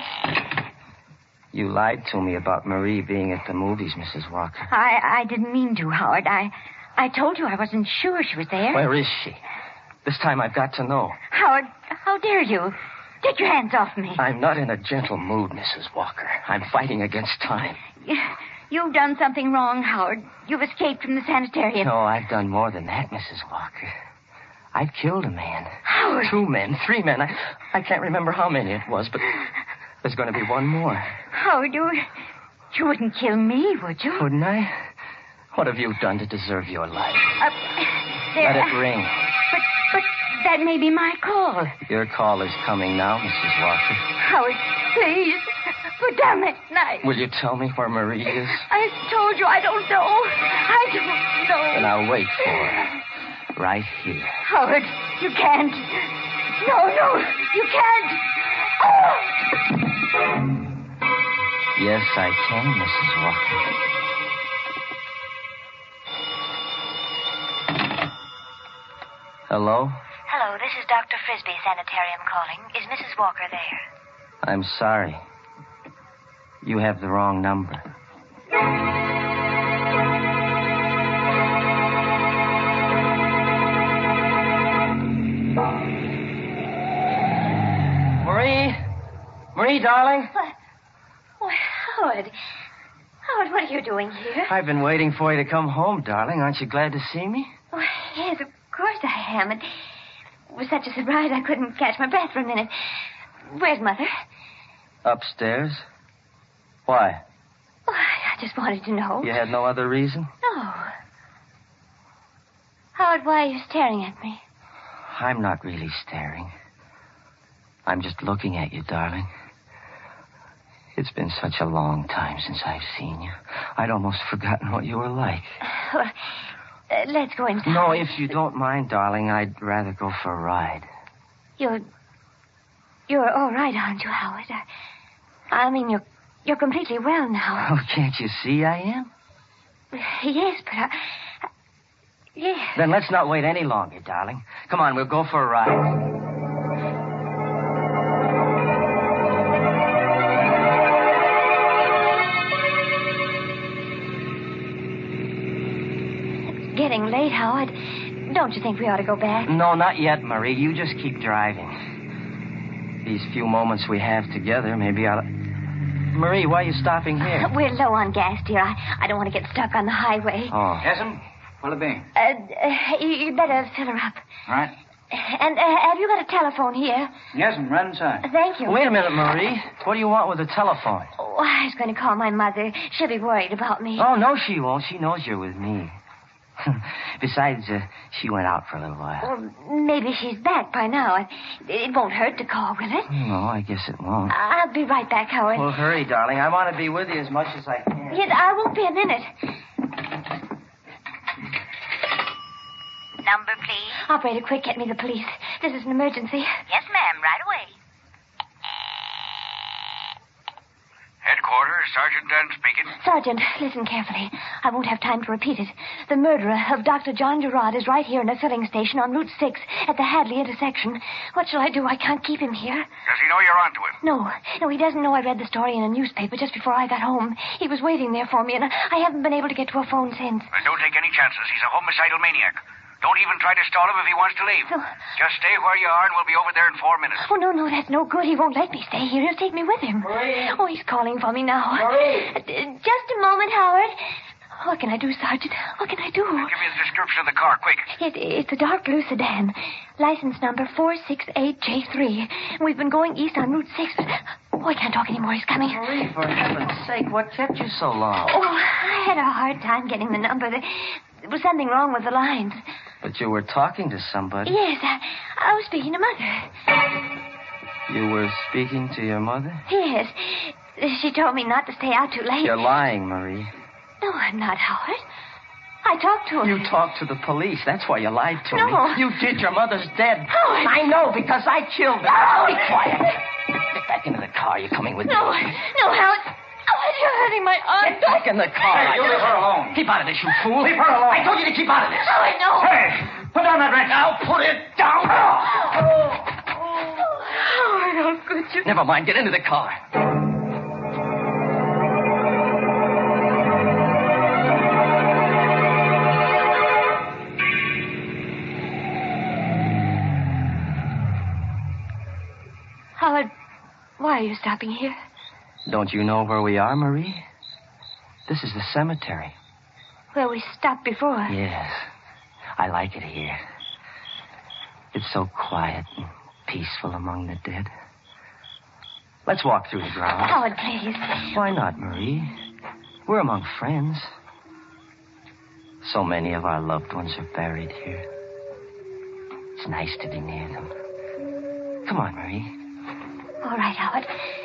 You lied to me about Marie being at the movies, Mrs. Walker. I didn't mean to, Howard. I told you I wasn't sure she was there. Where is she? This time I've got to know. Howard, how dare you? Take your hands off me. I'm not in a gentle mood, Mrs. Walker. I'm fighting against time. You've done something wrong, Howard. You've escaped from the sanitarium. No, I've done more than that, Mrs. Walker. I've killed a man. Howard. 2 men, 3 men. I can't remember how many it was, but there's going to be one more. Howard, you wouldn't kill me, would you? Wouldn't I? What have you done to deserve your life? Let it ring. But that may be my call. Your call is coming now, Mrs. Walker. Howard, please, put down that knife. Will you tell me where Marie is? I told you I don't know. I don't know. Then I'll wait for her. Right here. Howard, you can't. No, you can't. Oh! Yes, I can, Mrs. Walker. Hello? Hello, this is Dr. Frisbee, sanitarium calling. Is Mrs. Walker there? I'm sorry. You have the wrong number. Marie, darling? Why, Howard. Howard, what are you doing here? I've been waiting for you to come home, darling. Aren't you glad to see me? Oh, yes, of course I am. It was such a surprise I couldn't catch my breath for a minute. Where's Mother? Upstairs. Why? Oh, I just wanted to know. You had no other reason? No. Howard, why are you staring at me? I'm not really staring. I'm just looking at you, darling. It's been such a long time since I've seen you. I'd almost forgotten what you were like. Well, let's go inside. No, if you don't mind, darling, I'd rather go for a ride. You're You're all right, aren't you, Howard? I mean, you're completely well now. Oh, can't you see I am? Yes, but yes. Then let's not wait any longer, darling. Come on, we'll go for a ride. It's getting late, Howard. Don't you think we ought to go back? No, not yet, Marie. You just keep driving. These few moments we have together, maybe I'll... Marie, why are you stopping here? We're low on gas, dear. I don't want to get stuck on the highway. Oh. Yes'm? What'll it be? You better fill her up. All right. And have you got a telephone here? Yes'm, right inside. Thank you. Wait a minute, Marie. What do you want with the telephone? Oh, I was going to call my mother. She'll be worried about me. Oh, no, she won't. She knows you're with me. Besides, she went out for a little while. Well, maybe she's back by now. It won't hurt to call, will it? No, I guess it won't. I'll be right back, Howard. Well, hurry, darling. I want to be with you as much as I can. Yes, I won't be a minute. Number, please. Operator, quick, get me the police. This is an emergency. Yes, ma'am, right away. Headquarters, Sergeant Dunn speaking. Sergeant, listen carefully. I won't have time to repeat it. The murderer of Dr. John Gerard is right here in a filling station on Route 6 at the Hadley intersection. What shall I do? I can't keep him here. Does he know you're onto him? No, he doesn't know I read the story in a newspaper just before I got home. He was waiting there for me, and I haven't been able to get to a phone since. Don't take any chances. He's a homicidal maniac. Don't even try to stall him if he wants to leave. No. Just stay where you are, and we'll be over there in 4 minutes. Oh, no, that's no good. He won't let me stay here. He'll take me with him. Marie. Oh, he's calling for me now. Marie. Just a moment, Howard. What can I do, Sergeant? What can I do? Give me the description of the car, quick. It's a dark blue sedan. License number 468J3. We've been going east on Route 6. Oh, I can't talk anymore. He's coming. Marie, for heaven's sake, what kept you so long? Oh, I had a hard time getting the number. There was something wrong with the lines. But you were talking to somebody. Yes, I was speaking to Mother. You were speaking to your mother? Yes. She told me not to stay out too late. You're lying, Marie. No, I'm not, Howard. I talked to her. You talked to the police. That's why you lied to me. No. You did. Your mother's dead. Howard. I know, because I killed her. No. Be quiet. Get back into the car. You're coming with me. No, Howard. Howard, you're hurting my arm. Get back in the car. Hey, you leave her alone. Keep out of this, you fool. Leave her alone. I told you to keep out of this. Howard, no. Hey, put down that wrench. Now put it down. Howard, how could you? Never mind. Get into the car. Howard, why are you stopping here? Don't you know where we are, Marie? This is the cemetery. Where we stopped before. Yes. I like it here. It's so quiet and peaceful among the dead. Let's walk through the grounds. Howard, please. Why not, Marie? We're among friends. So many of our loved ones are buried here. It's nice to be near them. Come on, Marie. All right, Howard.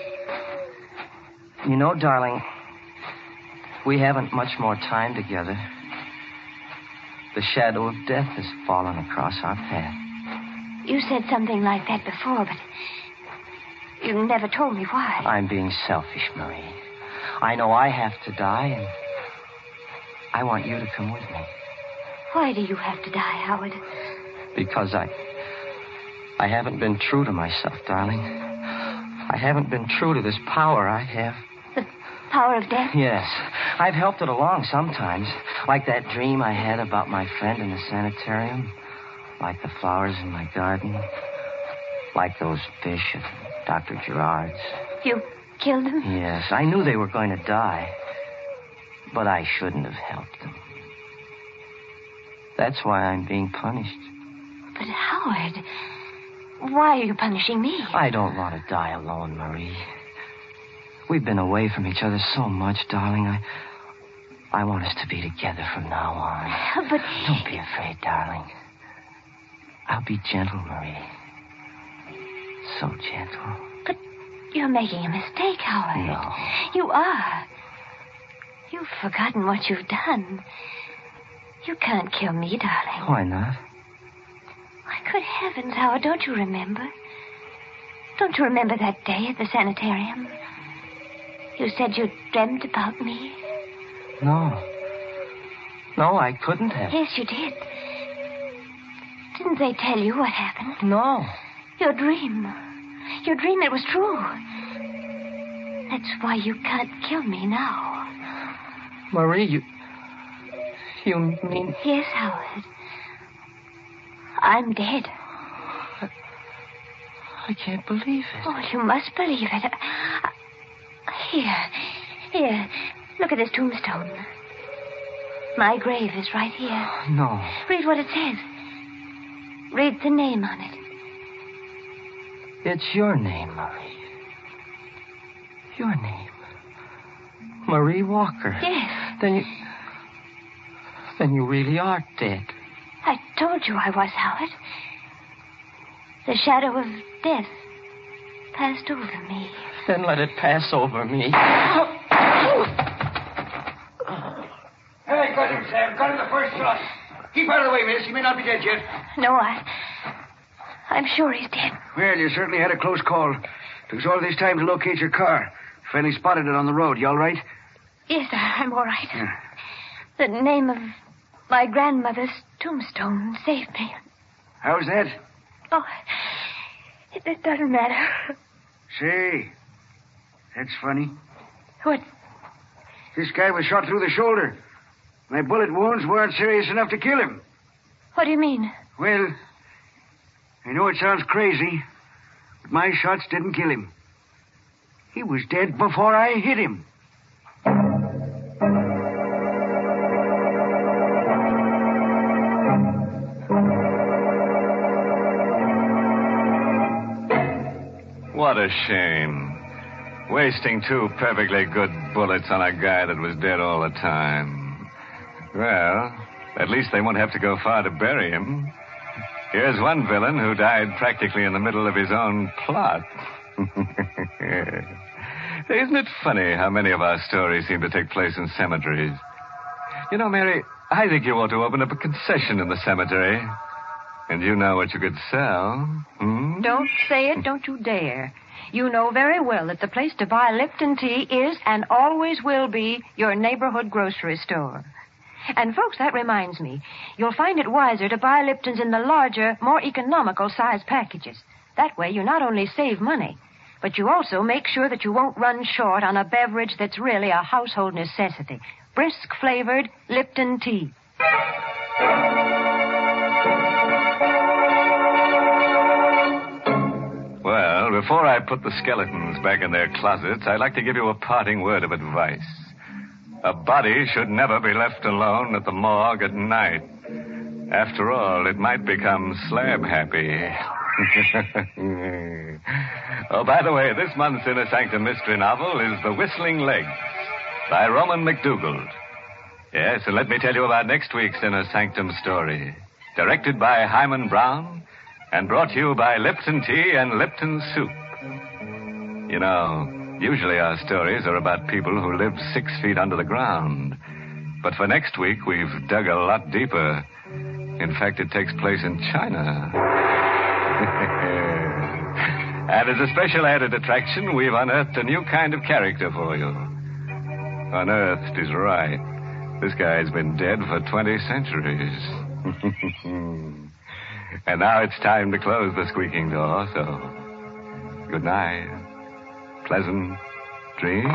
You know, darling, we haven't much more time together. The shadow of death has fallen across our path. You said something like that before, but you never told me why. I'm being selfish, Marie. I know I have to die, and I want you to come with me. Why do you have to die, Howard? Because I haven't been true to myself, darling. I haven't been true to this power I have. The power of death? Yes. I've helped it along sometimes. Like that dream I had about my friend in the sanitarium. Like the flowers in my garden. Like those fish at Dr. Gerard's. You killed them? Yes. I knew they were going to die. But I shouldn't have helped them. That's why I'm being punished. But Howard, why are you punishing me? I don't want to die alone, Marie. We've been away from each other so much, darling. I want us to be together from now on. But... Don't be afraid, darling. I'll be gentle, Marie. So gentle. But you're making a mistake, Howard. No. You are. You've forgotten what you've done. You can't kill me, darling. Why not? Why, good heavens, Howard, don't you remember? Don't you remember that day at the sanitarium? You said you dreamt about me. No. No, I couldn't have. Yes, you did. Didn't they tell you what happened? No. Your dream. Your dream, it was true. That's why you can't kill me now. Marie, you mean... Yes, Howard. I'm dead. I can't believe it. Oh, you must believe it. Here. Look at this tombstone. My grave is right here. No. Read what it says. Read the name on it. It's your name, Marie. Your name. Marie Walker. Yes. Then you really are dead. I told you I was, Howard. The shadow of death passed over me. Then let it pass over me. Hey, got him, Sam. Got him the first shot. Keep out of the way, miss. He may not be dead yet. No, I'm sure he's dead. Well, you certainly had a close call. Took us all this time to locate your car. Finally spotted it on the road. You all right? Yes, I'm all right. Yeah. The name of my grandmother's tombstone saved me. How's that? Oh, it doesn't matter. Say, that's funny. What? This guy was shot through the shoulder. My bullet wounds weren't serious enough to kill him. What do you mean? Well, I know it sounds crazy, but my shots didn't kill him. He was dead before I hit him. What a shame. Wasting two perfectly good bullets on a guy that was dead all the time. Well, at least they won't have to go far to bury him. Here's one villain who died practically in the middle of his own plot. Isn't it funny how many of our stories seem to take place in cemeteries? You know, Mary, I think you ought to open up a concession in the cemetery. And you know what you could sell. Hmm? Don't say it, don't you dare. You know very well that the place to buy Lipton tea is and always will be your neighborhood grocery store. And, folks, that reminds me. You'll find it wiser to buy Lipton's in the larger, more economical size packages. That way you not only save money, but you also make sure that you won't run short on a beverage that's really a household necessity. Brisk-flavored Lipton tea. Well, before I put the skeletons back in their closets, I'd like to give you a parting word of advice. A body should never be left alone at the morgue at night. After all, it might become slab happy. Oh, by the way, this month's Inner Sanctum mystery novel is The Whistling Legs by Roman McDougald. Yes, and let me tell you about next week's Inner Sanctum story. Directed by Hyman Brown and brought to you by Lipton Tea and Lipton Soup. You know, usually our stories are about people who live 6 feet under the ground. But for next week, we've dug a lot deeper. In fact, it takes place in China. And as a special added attraction, we've unearthed a new kind of character for you. Unearthed is right. This guy's been dead for 20 centuries. And now it's time to close the squeaking door, so good night. Pleasant dreams.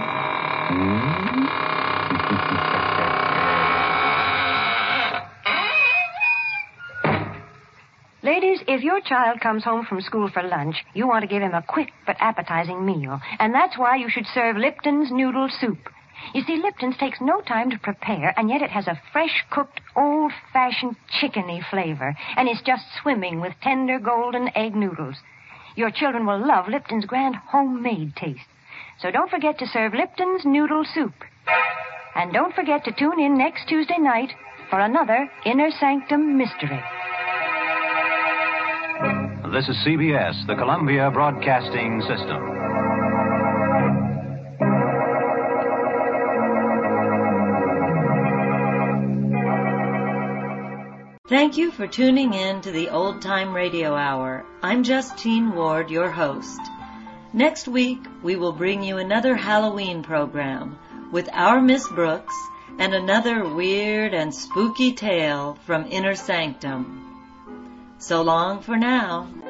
Ladies, if your child comes home from school for lunch, you want to give him a quick but appetizing meal. And that's why you should serve Lipton's Noodle Soup. You see, Lipton's takes no time to prepare, and yet it has a fresh-cooked, old-fashioned chickeny flavor. And it's just swimming with tender golden egg noodles. Your children will love Lipton's grand homemade taste. So don't forget to serve Lipton's Noodle Soup. And don't forget to tune in next Tuesday night for another Inner Sanctum Mystery. This is CBS, the Columbia Broadcasting System. Thank you for tuning in to the Old Time Radio Hour. I'm Justine Ward, your host. Next week, we will bring you another Halloween program with Our Miss Brooks and another weird and spooky tale from Inner Sanctum. So long for now.